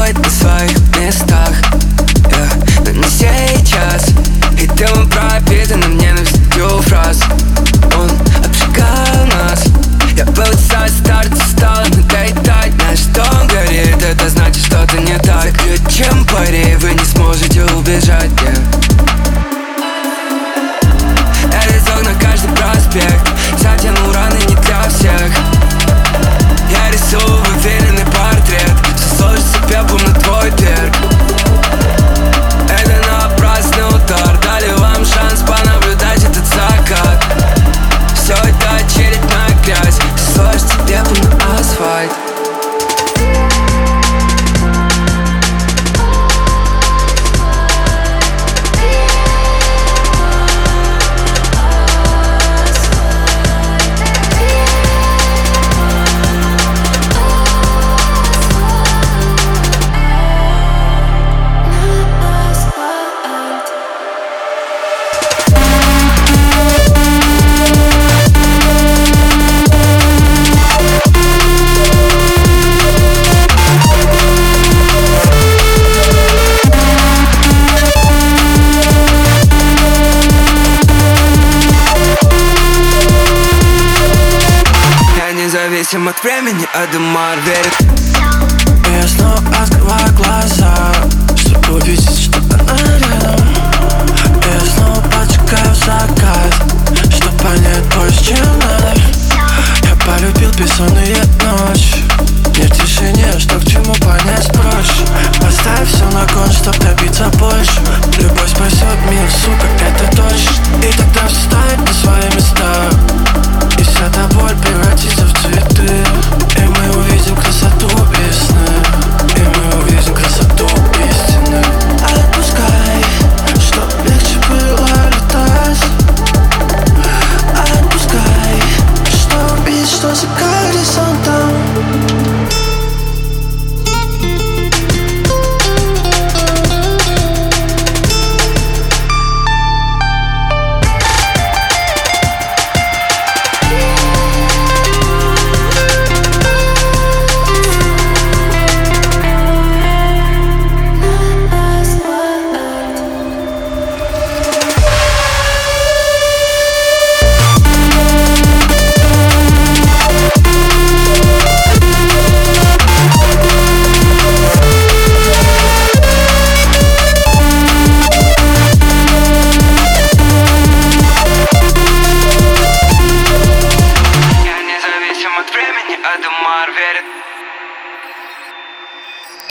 тобой на своих местах, но не сейчас. И ты пропитанным ненавистью фраз. Он обжигал нас. Я был со старта, стал надоедать. На что он горит, это значит что-то не так. Чем пари, вы не сможете убежать, Я резок на каждый проспект, затянул раны не для всех. Я рисую выверенный портрет, все сложится пеплом на твой берег. Это напрасный удар, дали вам шанс понаблюдать этот закат. Все это очередная грязь, все сложится пеплом на асфальт. Независим от времени, Адамар верит. Я снова открываю глаза, чтобы увидеть, что она рядом. Я снова подсекаю закат, чтобы понять больше, чем надо. Я полюбил бессонные ночи, нет тишине, что к чему понять проще. Поставь все на кон, чтоб добиться больше. Любовь спасет мир, сука, это точно. И тогда все станет на свои места, и вся та боль превратится в цветы. И мы увидим красоту весны, и мы увидим красоту истины. Отпускай, чтоб легче было летать. Отпускай, чтоб видеть, что за горизонтом. Адамар верит.